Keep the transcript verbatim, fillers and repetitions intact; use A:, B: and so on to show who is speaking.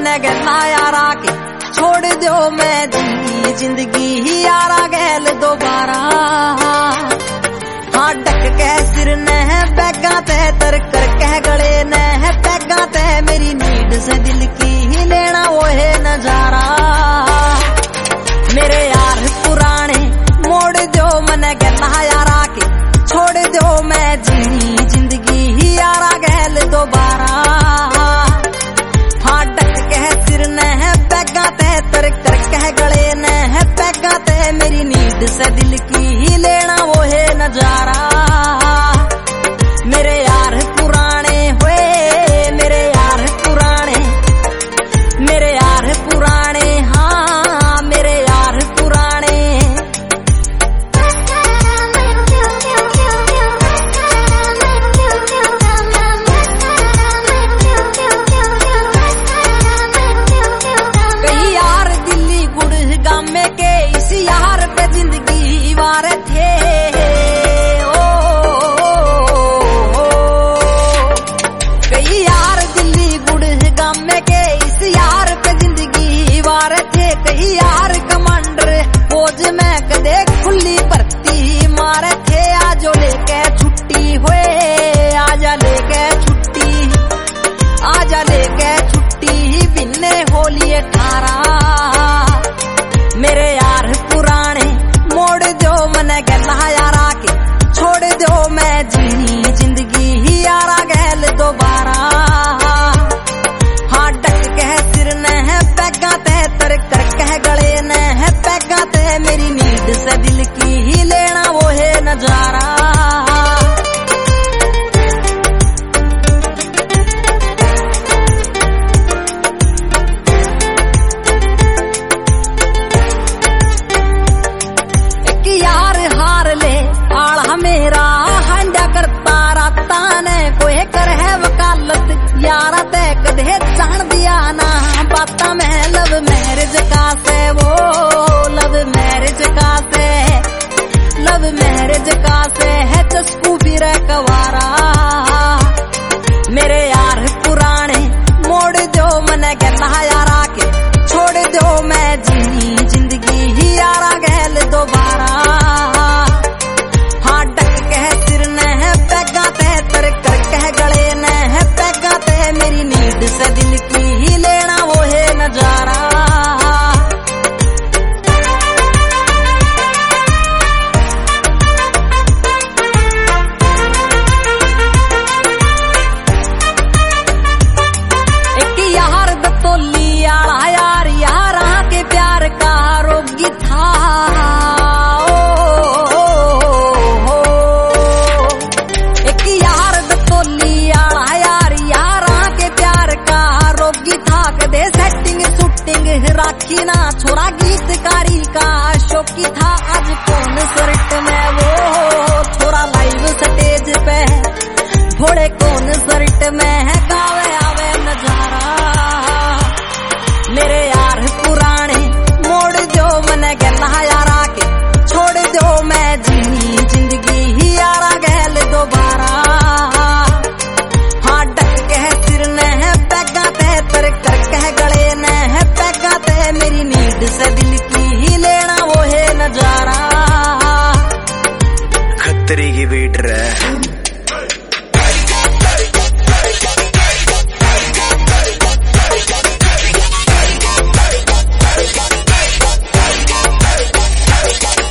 A: मने गला यारा के छोड़ दो मैं जिंदगी जिंदगी यारा गैल दोबारा। हाँ डक के सिर ने बैगा ते तर कर कह गले ने बैगा ते मेरी नीड से दिल की ही लेना वो है नजारा। मेरे यार पुराने मोड़ दो मने गला यारा के छोड़ दो मैं जिंदगी जिंदगी ही यारा गैल दोबारा। हाँ डक के सिर ने बैगा ते तर कर कह गले ने बैगा ते मेरी नीड से दिल की ही लेना वो है नजारा। मेरे यार पुराने हुए मेरे यार पुराने मेरे यार पुराने हाँ मेरे यार पुराने। कई यार दिल्ली गुड़गांव में के इस यार पे जिंदगी वार थे। कई यार कमांडर फौज में कदे खुली भर्ती मारे थे। आजो लेके छुट्टी हुए आजा लेके छुट्टी आजा लेके छुट्टी बिन्ने होली अठारह। मेरे यार पुराने मोड़ दो मने गला यारा के छोड़ दो मैं जीनी जिंदगी ही यारा गैल दोबारा। हाँ डक के सिर ने बैगा ते तर कर कह गले ने बैगा ते मेरी नीड से दिल की ही लेना वो है नजारा। एक यार हार ले आला मेरा हंडा करता राता ने कोई कर है वकालत यारा ते कदे जान दिया ना बाता में लव मैरिज का से वो लव मैरिज का से लव मैरिज का से है चस्कू भी रे कवारा। मेरे यार पुराने मोड़ दो मने गला यारा के छोड़ दो मैं जीनी जिंदगी ही यारा गैल दोबारा। हाँ डक के सिर ने बैगा ते तर कर कह गले ने बैगा ते मेरी नीड से दिल की ही लेना वो है नजारा। एक यार दतोली आला यार यारा के प्यार का रोगी था। ओ, ओ, ओ, एक यार दतोली आला यार यारा के प्यार का रोगी था। कदे सेटिंग शूटिंग राखी ना छोरा गीतकारी का शौकी था। आज कौन सर्ट में वो छोरा लाइव स्टेज पे घोड़े कौन सर्ट में है गावे आवे नजारा। मेरे यार पुराने मोड़ दो मने गला यारा के छोड़ दो मैं जीनी जिंदगी ही यारा गैल दोबारा। हाँ डक के सिर ने बैगा ते तर कर कह गले ने बैगा ते मेरी नीड से दिल की ही लेना वो है नजारा।
B: खतरे की वेट रहा